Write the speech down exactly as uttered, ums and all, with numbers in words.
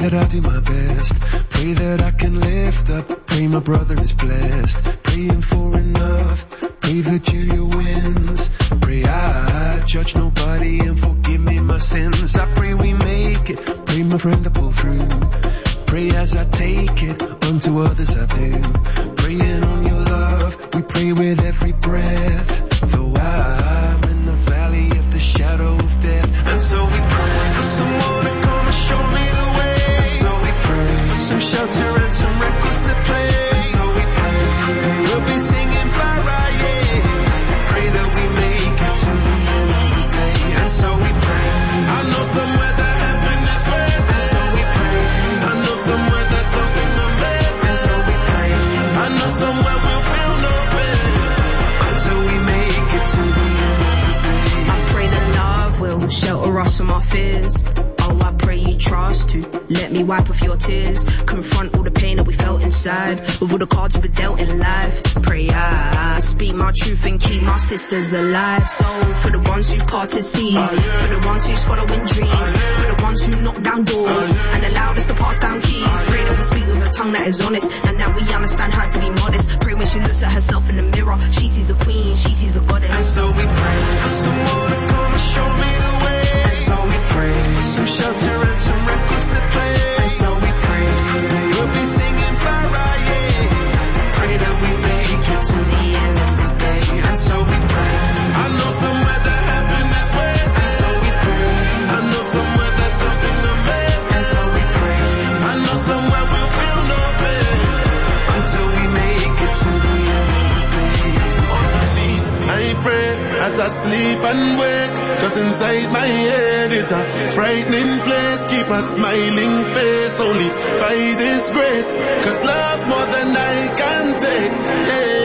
that I do my best. Pray that I can lift up. Pray my brother is blessed. Praying for enough. Pray Virgilia wins. Pray I judge nobody and forgive me my sins. I pray we make it. Pray my friend to pull through. Pray as I take it, unto others I do. Praying on your love, we pray with every breath. Though I'm in the valley of the shadow of death. And so we pray for someone to come and show me the way. And so we pray for some shelter and some records to play. And so we pray we'll be singing Friday. Pray that we make it to the end of the day. And so we pray. I know somewhere that heaven is waiting. And so we pray. I know somewhere that something amazing. And so we pray. I know somewhere we'll feel no pain until we make it to the end of the day. I pray that love will shelter us from our fears. Oh, I pray you trust to let me wipe off your tears. Confront all the pain that we felt inside with all the cards we were dealt in life. Pray I speak my truth and keep my sisters alive. So for the ones who've parted seas, uh, yeah. For the ones who's following dreams, uh, yeah. For the ones who knock down doors, uh, yeah. And allowed us to pass down keys. uh, Pray that we speak with a tongue that is honest, and that we understand how to be modest. Pray when she looks at herself in the mirror, she sees a queen, she sees a goddess. And so we pray for someone to come and show me the way. And so we pray for some shelter and some records to play. And so we pray we'll be singing Friday. Pray that we make it to the end of the day. And so we pray. I know somewhere that heaven is waiting. And so we pray. I know somewhere that something amazing. And so we pray. I know somewhere we'll feel no pain until we make it to the end of the day. Honestly, I pray as I sleep and wake. Just inside my head, it's a frightening place. Keep a smiling face only by this grace. Cause love more than I can take. Yeah.